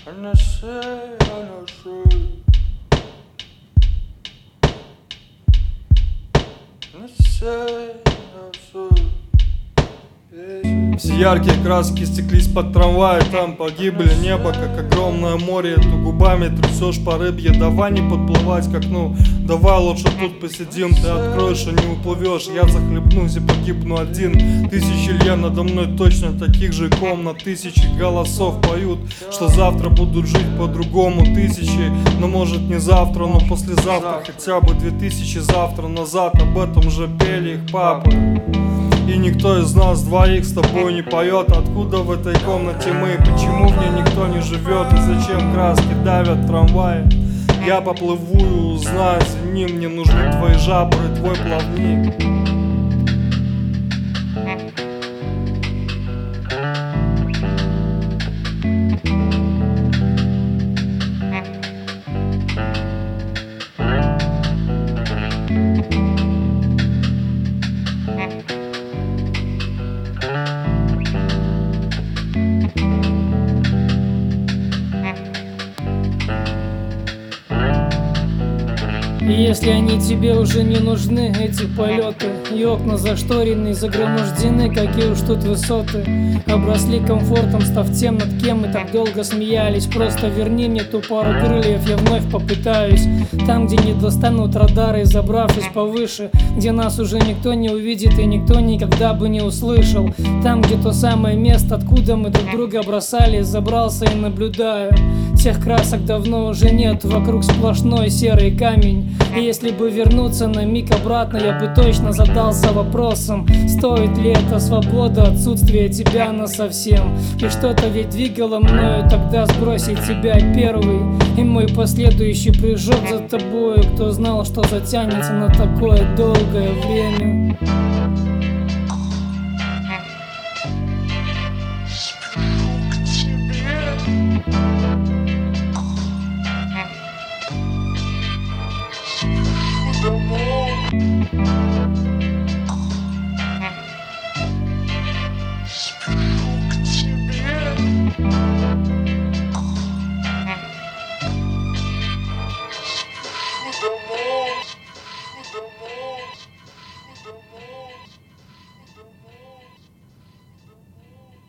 Все яркие краски стеклись под трамвай, там погибли небо, как огромное море. Ты губами трясешь по рыбье, давай не подплывать к окну. Давай лучше тут посидим, ты откроешь и не уплывешь. Я захлебнусь и погибну один. Тысячи лье надо мной точно таких же комнат. Тысячи голосов поют, что завтра будут жить по-другому. Тысячи, но может не завтра, но послезавтра. Хотя бы 2000 завтра назад об этом же пели их папы. И никто из нас двоих с тобой не поет. Откуда в этой комнате мы? Почему в ней никто не живет? И зачем краски давят трамваи? Я поплыву и узнаю, извини, мне нужны твои жабры, твой плавник. И если они тебе уже не нужны, эти полеты, и окна зашторены, загромождены, какие уж тут высоты, обросли комфортом, став тем, над кем мы так долго смеялись. Просто верни мне ту пару крыльев, я вновь попытаюсь. Там, где не достанут радары, забравшись повыше, где нас уже никто не увидит и никто никогда бы не услышал. Там, где то самое место, откуда мы друг друга бросали, забрался и наблюдаю. Тех красок давно уже нет, вокруг сплошной серый камень. И если бы вернуться на миг обратно, я бы точно задался вопросом: стоит ли это свобода, отсутствие тебя насовсем? И что-то ведь двигало мною тогда сбросить тебя первый. И мой последующий прыжок за тобою, кто знал, что затянется на такое долгое время. Домой.